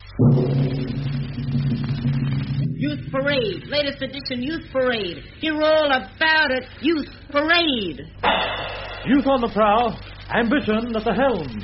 Youth Parade, latest edition Youth Parade. Hear all about it, Youth Parade. Youth on the prow, ambition at the helm.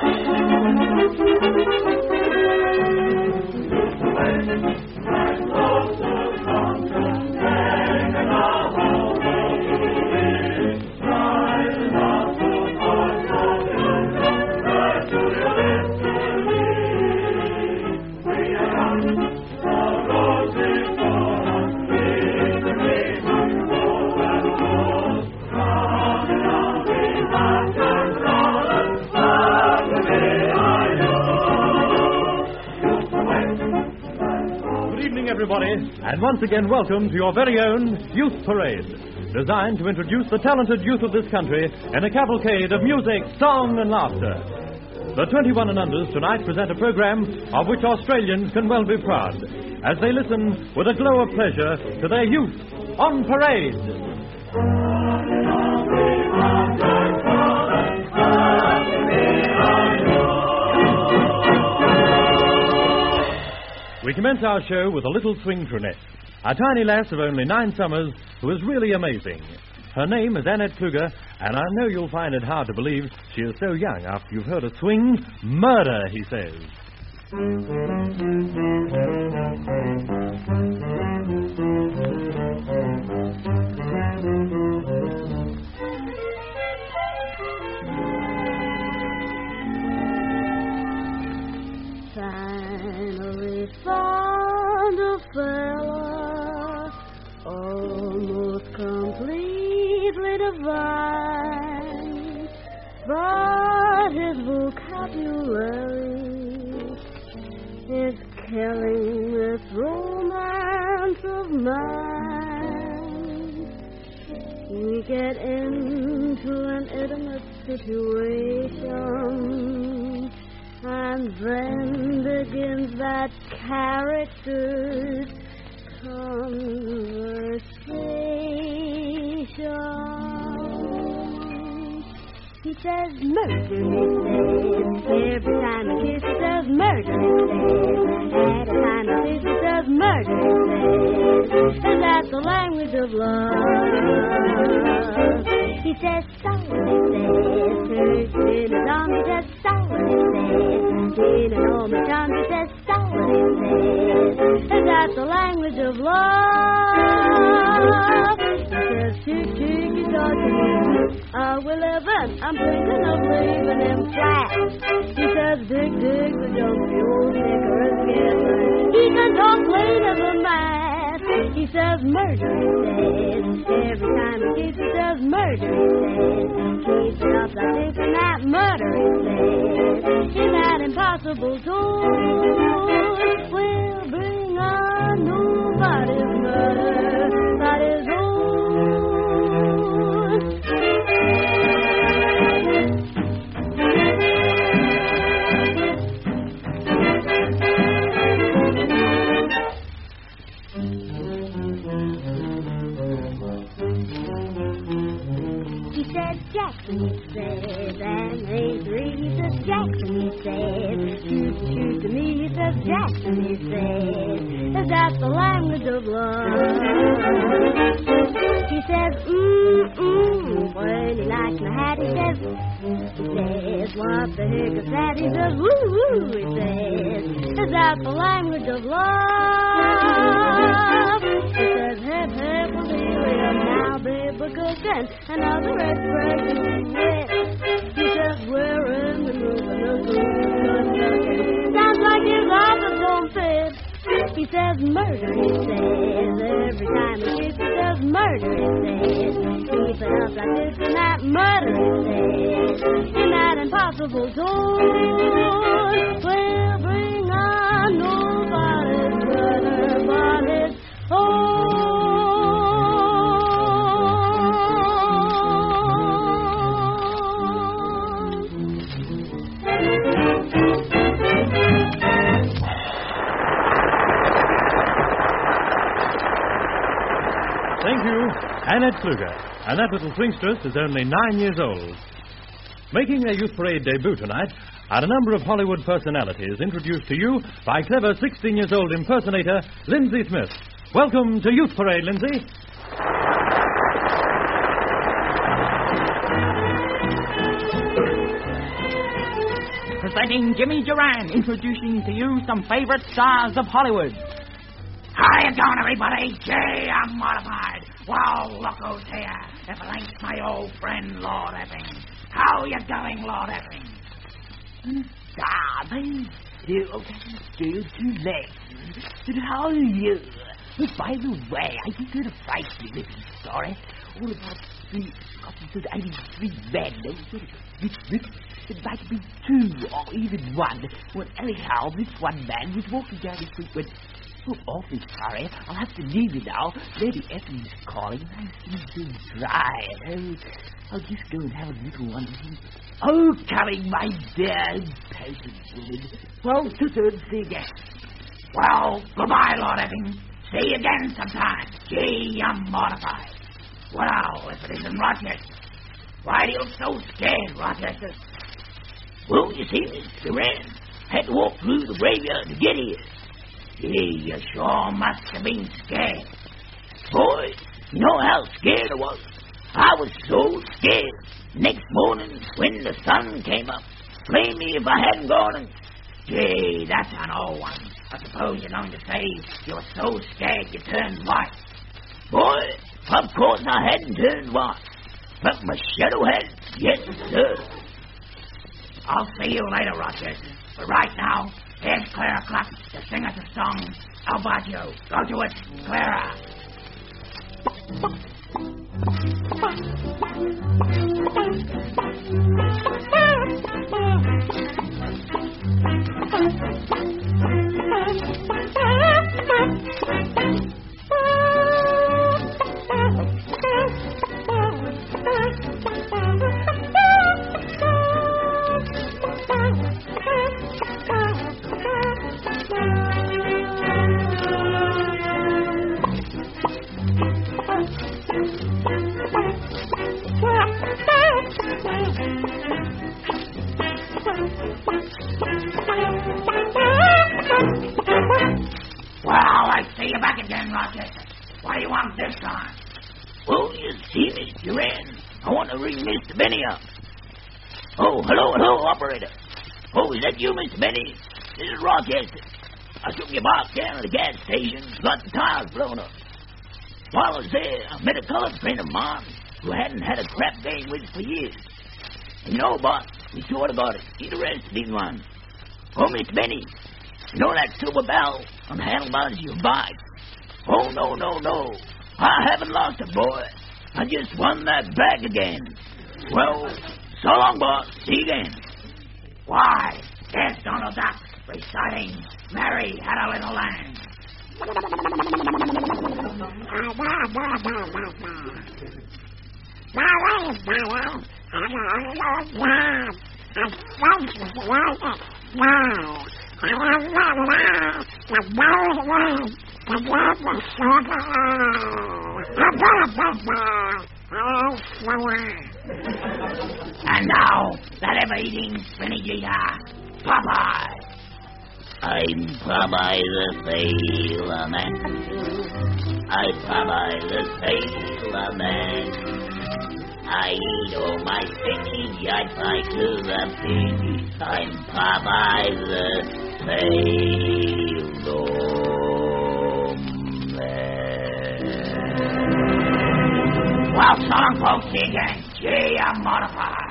Everybody, and once again welcome to your very own Youth Parade, designed to introduce the talented youth of this country in a cavalcade of music, song, and laughter. The 21 and unders tonight present a program of which Australians can well be proud, as they listen with a glow of pleasure to their youth on parade. We commence our show with a little swing trunette, a tiny lass of only 9 summers who is really amazing. Her name is Annette Kluger, and I know you'll find it hard to believe she is so young after you've heard her swing Murder, he says. Found a fella almost completely divine, but his vocabulary is killing this romance of mine. We get into an intimate situation, and then begins that character's conversation. He says murder, he says. Every time he kisses, he says murder, he says. At a time he kisses, he says murder, he says. And that's the language of love. He says sour, he says. Search in his arms, he says sour, he says. In an old town, he says sour, he says. And that's the language of love. He says chick, chick, you talking. We're living, I'm thinking of leaving him flat. He says dig, dig, but don't be old Nicholas Gifford. He can talk plain as a man. He says murder, he says. Every time he keeps, he says murder, he says. Keeps it up like this and that murder, he says. In that impossible tune, we'll bring on nobody's murder, that is all. Jackson, he says, and ain't three, he says, Jackson, he says, shoot, shoot to me, he says, Jackson, he says, that's the language of love. He says, when he likes my hat, he says, what the heck is that, he says, woo, woo, he says, that's the language of love. He says, hip, hip, now, babe, we're cooking another expression. He says, we're in the mood, sounds like his office don't fit. He says, murder, he says. Every time he kisses, he says, murder, he says. Keep it up like this and that, murder, he says. In that impossible tone, we'll bring on nobody's murder, but his own. Thank you, Annette Kluger. And that little swingstress is only 9 years old. Making their Youth Parade debut tonight are a number of Hollywood personalities introduced to you by clever 16-years-old impersonator Lindsay Smith. Welcome to Youth Parade, Lindsay. Presenting Jimmy Duran, introducing to you some favorite stars of Hollywood. How you doing, everybody? Gee, I'm mortified. Wow, look who's here. If it ain't my old friend, Lord Epping. How you going, Lord Epping? Darling, still too late. But how are you? Oh, by the way, I just heard a frightening little story all about 83 men. It might be 2 or even 1. Well, anyhow, this one man was walking down the street when... Oh, awfully sorry. I'll have to leave you now. Lady Effie's calling. I seem so dry. I'll just go and have a little one. Oh, coming, my dear patient woman. Well, to soon. See you again. Well, goodbye, Lord Epping. See you again sometime. Gee, I'm mortified. Well, if it isn't Rochester. Why do you look so scared, Rochester? Well, you see, Mr. Wren had to walk through the graveyard to get here. Gee, you sure must have been scared. Boy, you know how scared I was. I was so scared. Next morning, when the sun came up, blame me if I hadn't gone and... Gee, that's an old one. I suppose you're going to say you were so scared you turned white. Boy, of course I hadn't turned white. But my shadow had. Yes, sir. I'll see you later, Rochester. But right now, here's Clara Cluck to sing us a song. How about you? Go to it, Clara. Well, I see you back again, Rochester. What do you want this time? Well, you see, Mr. Wren, I want to ring Mr. Benny up. Oh, hello, operator. Oh, is that you, Mr. Benny? This is Rochester. I took your box down at the gas station, got the tires blown up. While I was there, I met a colored friend of mine who hadn't had a crap game with for years. And you know, boss, we sort of got interested in one. Oh, Mr. Benny, you know that silver bell on the handlebars of your bike? Oh, no. I haven't lost it, boy. I just won that back again. Well, so long, boss. See you again. Why, there's Donald Duck reciting Mary Had a Little Lamb. And now, that ever-eating spinach eater, Popeye. I'm Popeye the Sailor Man. I'm Popeye the Sailor Man. I eat all my spinach, I fly to the finish. I'm Popeye the Sailor Man. Well, so long, folks, see you again. Gee, I'm mortified.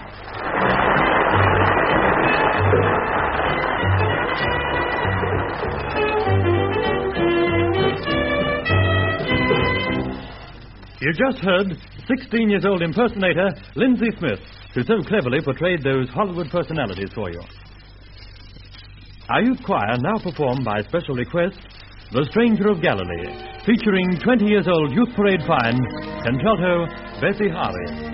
You just heard 16-years-old impersonator Lindsay Smith, who so cleverly portrayed those Hollywood personalities for you. Our youth choir now perform by special request The Stranger of Galilee, featuring 20-years-old Youth Parade fine contralto Bessie Harvey.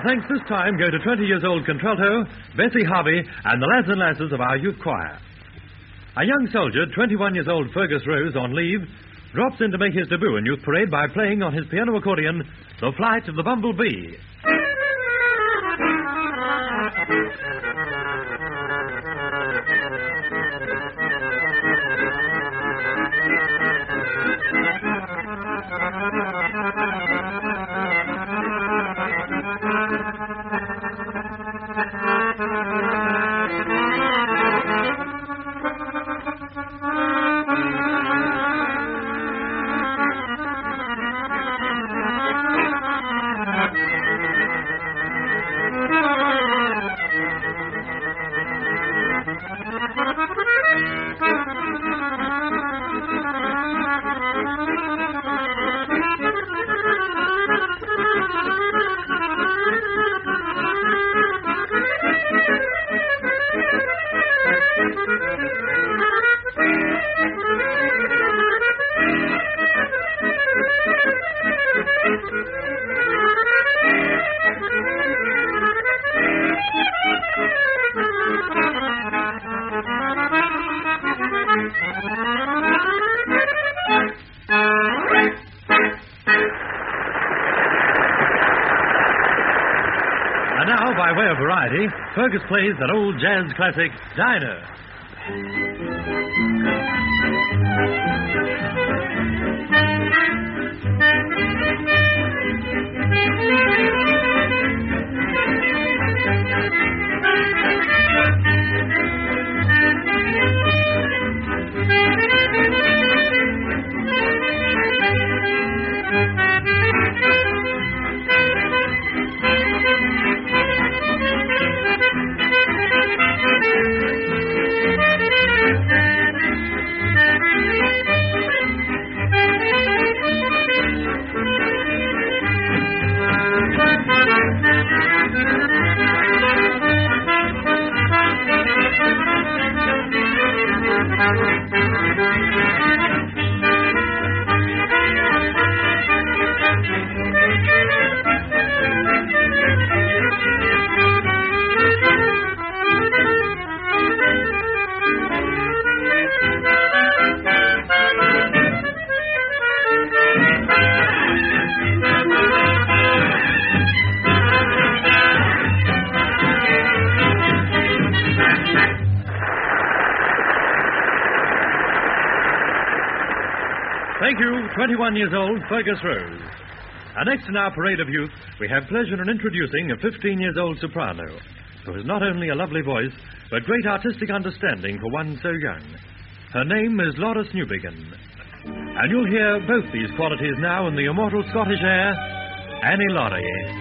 thanks this time go to 20 years old contralto, Bessie Harvey, and the lads and lasses of our youth choir. A young soldier, 21 years old Fergus Rose, on leave, drops in to make his debut in Youth Parade by playing on his piano accordion, The Flight of the Bumblebee. And now, by way of variety, Fergus plays that old jazz classic, Dinah. Thank you, 21 years old Fergus Rose. And next in our parade of youth, we have pleasure in introducing a 15 years old soprano, who has not only a lovely voice, but great artistic understanding for one so young. Her name is Laura Newbigin. And you'll hear both these qualities now in the immortal Scottish air, Annie Laurie.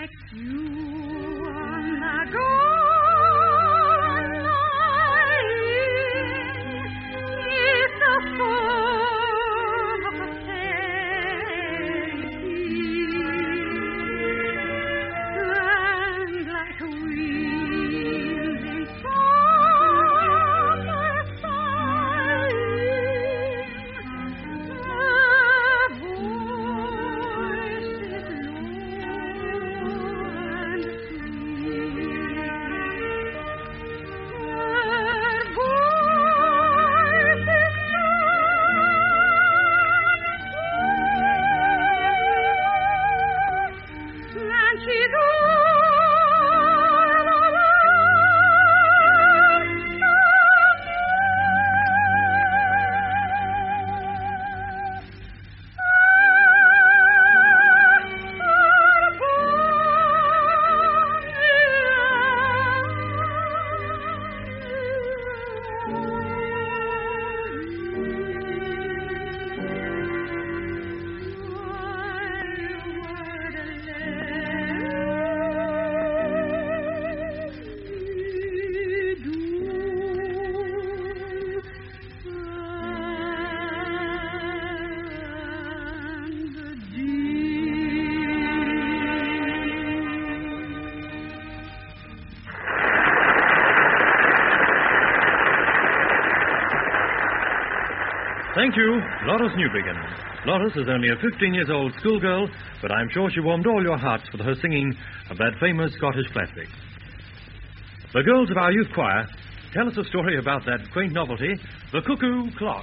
You on the gone night. Thank you, Loris Newbigin. Loris is only a 15-years-old schoolgirl, but I'm sure she warmed all your hearts with her singing of that famous Scottish classic. The girls of our youth choir tell us a story about that quaint novelty, the cuckoo clock.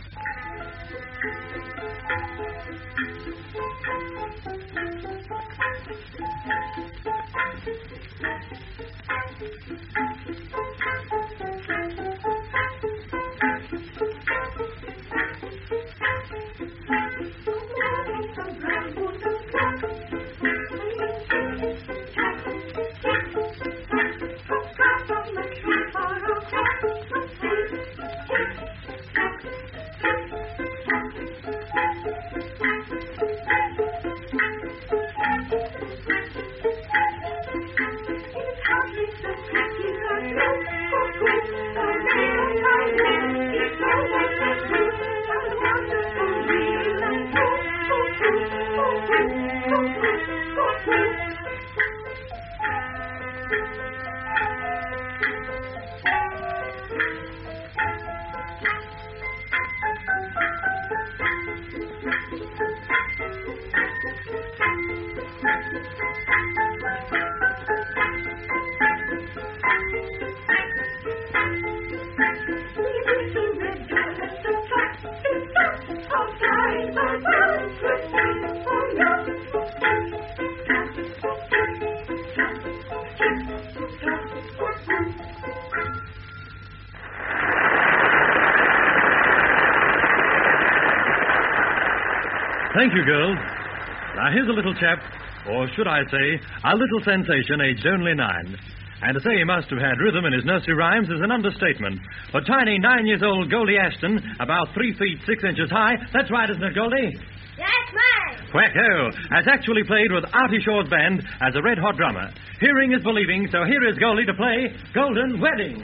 Thank you, girls. Now, here's a little chap, or should I say, a little sensation aged only 9. And to say he must have had rhythm in his nursery rhymes is an understatement. For tiny 9-years-old Goldie Ashton, about 3 feet 6 inches high, that's right, isn't it, Goldie? That's mine. Wacko has actually played with Artie Shaw's band as a red-hot drummer. Hearing is believing, so here is Goldie to play Golden Wedding.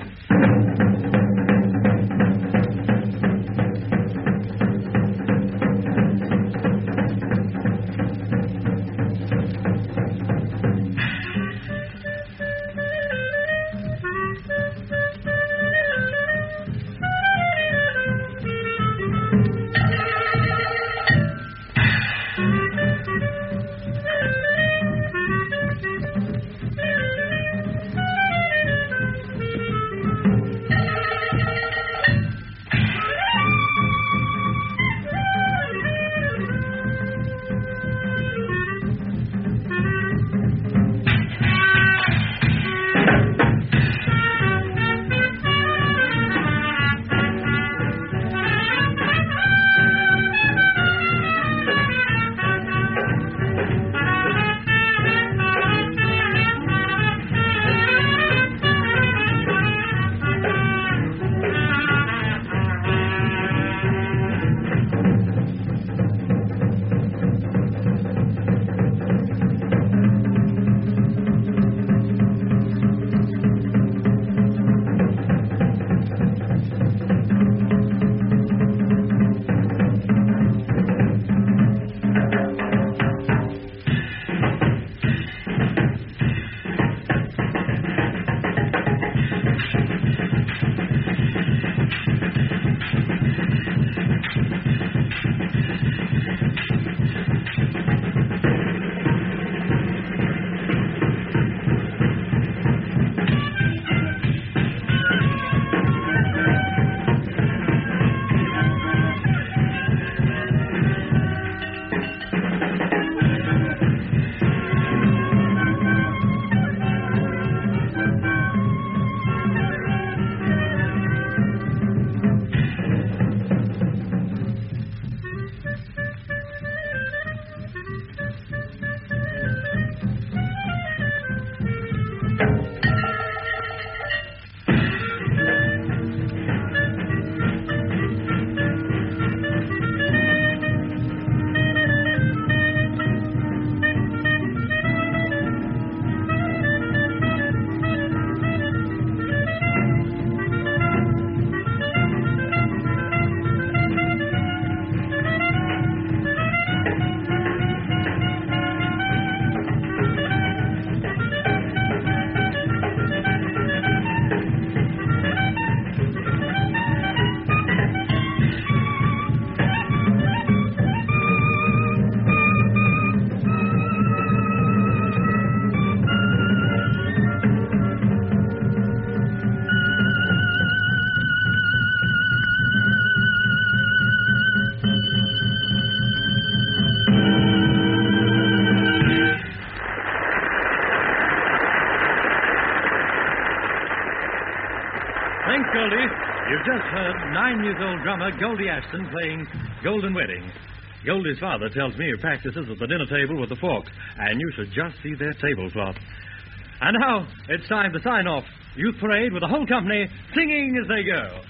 Willie. You've just heard 9-year-old drummer Goldie Ashton playing Golden Wedding. Goldie's father tells me he practices at the dinner table with the fork, and you should just see their tablecloth. And now, it's time to sign off. Youth Parade with the whole company singing as they go.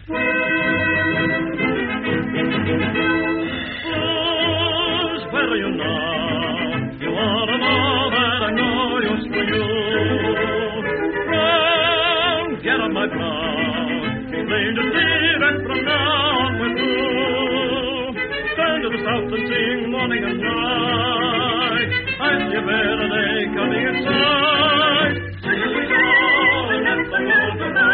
Blues, where are you now? You ought to know that I know use for you. Run, get on my cloud. Plain to see that from now on we're through. Turn to the south and sing morning and night. I see a better day coming in sight. Sing we go and let the world go by.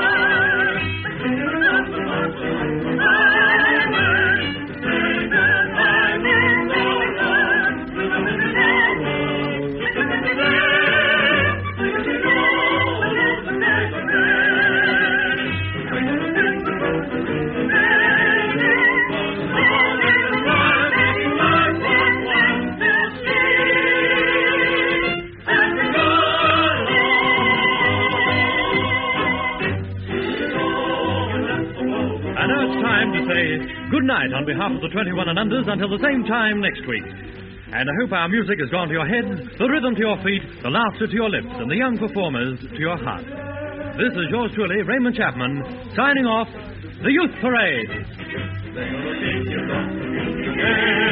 Good night on behalf of the 21 and Unders until the same time next week. And I hope our music has gone to your head, the rhythm to your feet, the laughter to your lips, and the young performers to your heart. This is yours truly, Raymond Chapman, signing off, the Youth Parade.